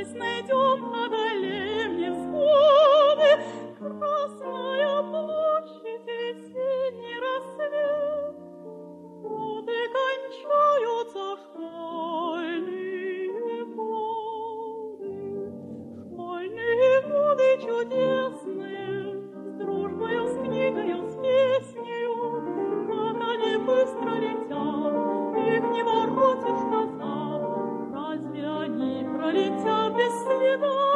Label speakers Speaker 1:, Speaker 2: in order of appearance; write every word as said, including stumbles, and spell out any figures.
Speaker 1: Здесь найдем, одолеем невзгоды, Красная площадь, весенний рассвет. Вот и кончаются школьные годы, школьные годы чудесные, с дружбою, с книгою, с песнею, как они быстро летят, их не воротишь назад. Разве они пролетят без следа?